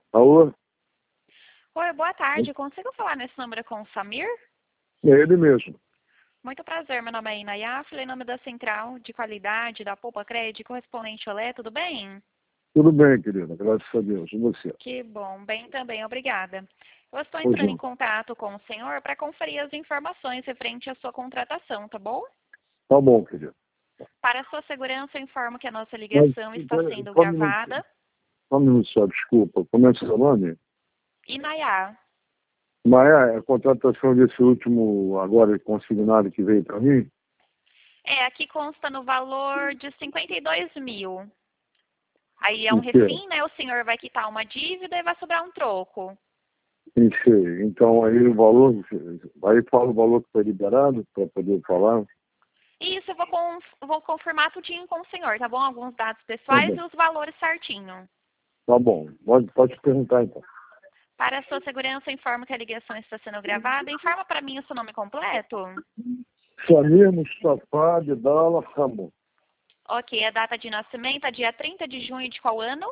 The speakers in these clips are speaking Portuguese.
Alô? Oi, boa tarde. Consigo falar nesse número com o Samir? É ele mesmo. Muito prazer, meu nome é Inaya, falei em nome da Central de Qualidade da Poupa Crédito, correspondente Olé, tudo bem? Tudo bem, querida, graças a Deus. E você? Que bom, bem também, obrigada. Eu estou Pois entrando em não. contato com o senhor para conferir as informações referente à sua contratação, tá bom? Tá bom, querida. Para sua segurança, eu informo que a nossa Mas, ligação está sendo só gravada. um minuto só, desculpa. Como é seu nome? Inaya. Maia, a contratação desse último, agora consignado que veio para mim? Aqui consta no valor de 52 mil. Aí é um Inteiro. refim, né? O senhor vai quitar uma dívida e vai sobrar um troco. Sei. Então, aí o valor, aí fala o valor que foi liberado para poder falar. Isso, eu vou confirmar tudinho com o senhor, tá bom? Alguns dados Tá pessoais bom. e os valores certinho. Tá bom. Pode perguntar, então. Para a sua segurança, eu informo que a ligação está sendo gravada. Informa para mim o seu nome completo. Samir Mustafa Abdallah Ramon, Ok, a data de nascimento é dia 30 de junho de qual ano?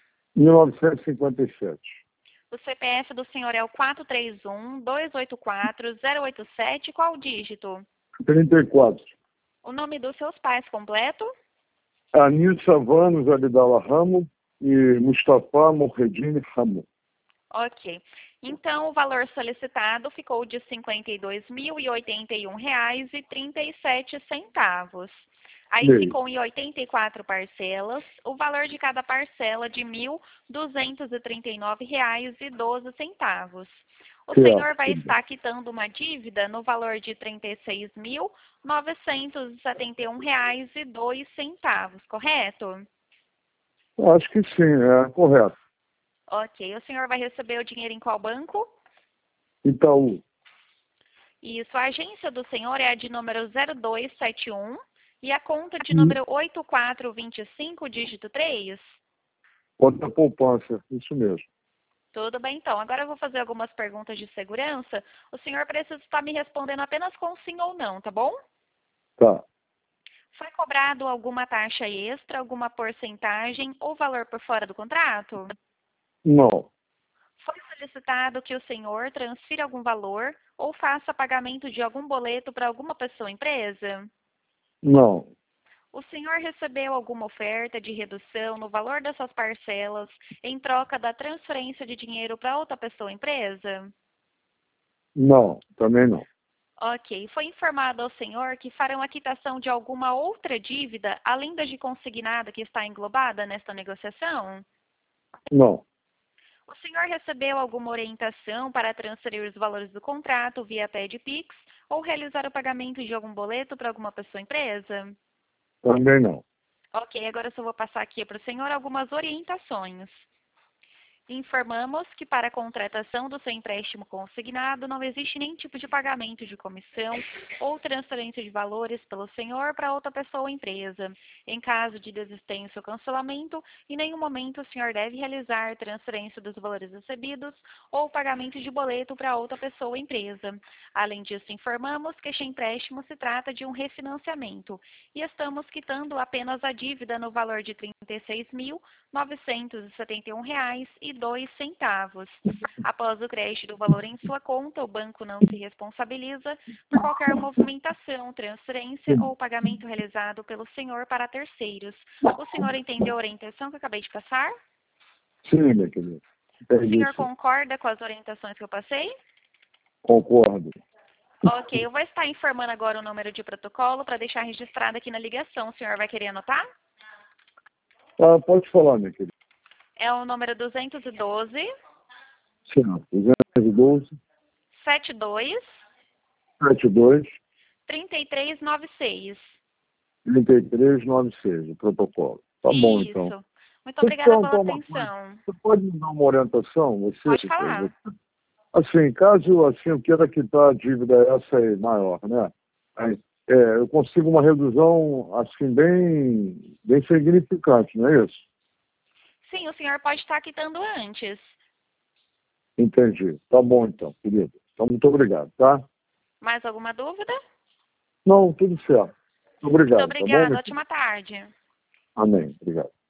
1957. O CPF do senhor é o 431-284-087. Qual o dígito? 34. O nome dos seus pais completo? Anissa Vanos Abdallah Ramo e Mustafa Morredine Ramo. Ok. Então, o valor solicitado ficou de R$ 52.081,37. Aí Meio. ficou em 84 parcelas, o valor de cada parcela de R$ 1.239,12. O Certo. senhor vai estar quitando uma dívida no valor de R$ 36.971,02, correto? Acho que sim, é correto. Ok. O senhor vai receber o dinheiro em qual banco? Itaú. Isso. A agência do senhor é a de número 0271 e a conta de número 8425, dígito 3? Conta poupança, isso mesmo. Tudo bem, então. Agora eu vou fazer algumas perguntas de segurança. O senhor precisa estar me respondendo apenas com sim ou não, tá bom? Tá. Foi cobrado alguma taxa extra, alguma porcentagem ou valor por fora do contrato? Não. Foi solicitado que o senhor transfira algum valor ou faça pagamento de algum boleto para alguma pessoa ou empresa? Não. O senhor recebeu alguma oferta de redução no valor dessas parcelas em troca da transferência de dinheiro para outra pessoa ou empresa? Não. Também não. Ok. Foi informado ao senhor que farão a quitação de alguma outra dívida, além da de consignada que está englobada nesta negociação? Não. O senhor recebeu alguma orientação para transferir os valores do contrato via PED-Pix ou realizar o pagamento de algum boleto para alguma pessoa ou empresa? Também não. Ok, agora eu só vou passar aqui para o senhor algumas orientações. Informamos que para a contratação do seu empréstimo consignado não existe nenhum tipo de pagamento de comissão ou transferência de valores pelo senhor para outra pessoa ou empresa. Em caso de desistência ou cancelamento, em nenhum momento o senhor deve realizar transferência dos valores recebidos ou pagamento de boleto para outra pessoa ou empresa. Além disso, informamos que este empréstimo se trata de um refinanciamento e estamos quitando apenas a dívida no valor de R$ 36.971,02. Após o crédito do valor em sua conta, o banco não se responsabiliza por qualquer movimentação, transferência ou pagamento realizado pelo senhor para terceiros. O senhor entendeu a orientação que eu acabei de passar? Sim, minha querida. O Entendi, senhor sim. concorda com as orientações que eu passei? Concordo. Ok, eu vou estar informando agora o número de protocolo para deixar registrado aqui na ligação. O senhor vai querer anotar? Ah, pode falar, minha querida. É o número 212 Certo. 212 72 72 3396. 3396, o protocolo. Tá bom, então. Isso. Muito Deixa eu te obrigada pela perguntar uma coisa. atenção. Você pode me dar uma orientação? Pode falar. Assim, caso assim, eu queira quitar a dívida essa aí maior, né? Aí, eu consigo uma redução assim bem significante, não é isso? Sim, o senhor pode estar quitando antes. Entendi. Tá bom então, querido. Então, muito obrigado, tá? Mais alguma dúvida? Não, tudo certo. Muito Obrigado, tá bom? obrigada. Ótima tarde. Amém. Obrigado.